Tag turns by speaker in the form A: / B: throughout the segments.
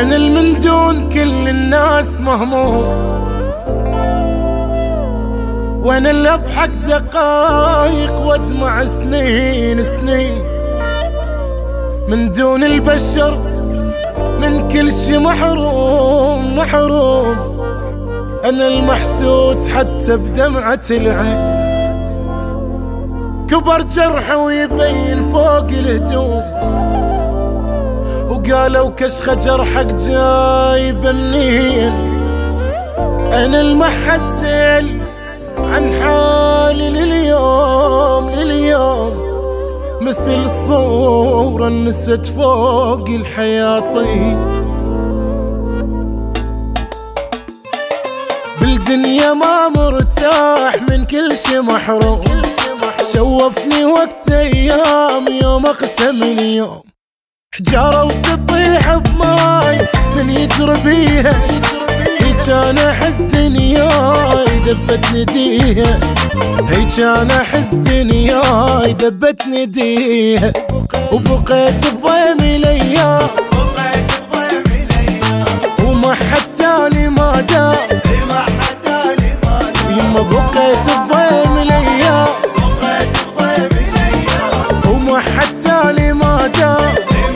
A: أنا من دون كل الناس مهموم، وأنا اللي أضحك دقايق وأدمع سنين سنين. من دون البشر من كل شي محروم محروم. أنا المحسود حتى بدمعة العين، كبر جرح ويبين فوق الهدوم. وقالوا كشخة جرحك جايبه منين، أنا المحد سأل عن حالي لليوم لليوم. مثل الصورة نست فوق الحياطين. بالدنيا ما مرتاح من كل شي محروم. شوفني وقت ايام يوم اقسم اليوم، حجارة وتطيح بماي من يجري بيها. هيج انا احس دنياي دبت نديها، هيج انا احس دنياي دبت نديها. وبقيت بضيم الايام، وما حتى لي ما دام، يما بقيت بضيم الايام، وما حتى لي ما دام.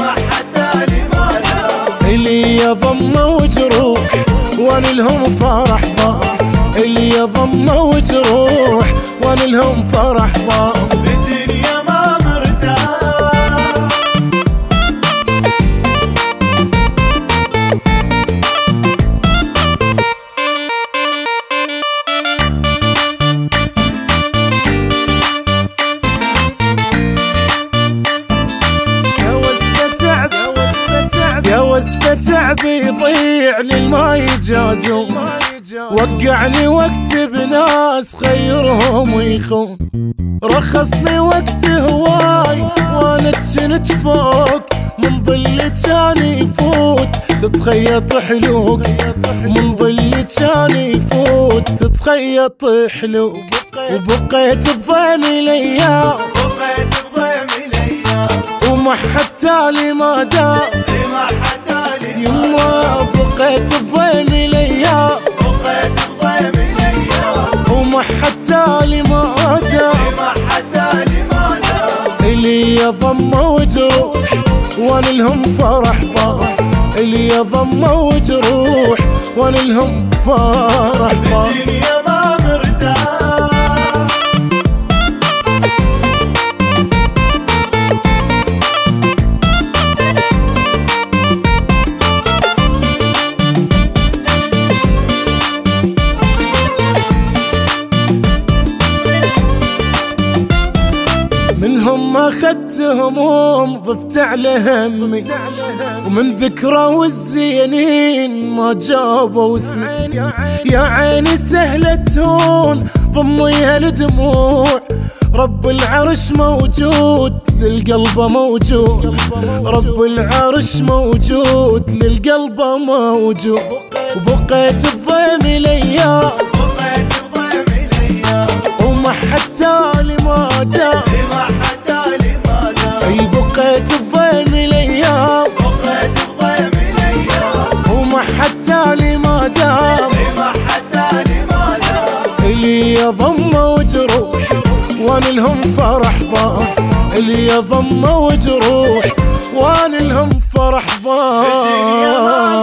A: اللي يضم وجروح وانا لهم فرح ضام، اللي يضم وجروح وانا لهم فرح ضام.
B: بالدنيا ما مرتاح،
A: يا وسفة تعبي يضيع للما يجازون. وقعني وقت بناس خيرهم ويخون، رخصني وقت هواي وانا كنت فوق. من ظل كان يفوت تتخيط حلوق، من ظل كان يفوت تتخيط حلوق. وبقيت بضيم الايام، وما حتى لي ما دام. يما بقيت بضيم الايام، وما حتى لي ما دام. اللي يضم وجروح وانا لهم فرح ضام، اللي يضم وجروح وانا لهم فرح ضام.
B: بالدنيا ما مرتاح،
A: منهم اخذت هموم ضفت على همي، ومن ذكرى والزينين ما جابوا اسمي. يا عيني سهلة تهون ضميها الدموع، رب العرش موجود للقلب موجود، رب العرش موجود للقلب موجود. وبقيت بضيم الايام، وما حتى لي ما دام. اي بقيت بضيم الايام، وما حتى لي ما دام. اللي يضم وجروح وانا لهم فرح ضام، اللي يضم وجروح وانا لهم فرح ضام.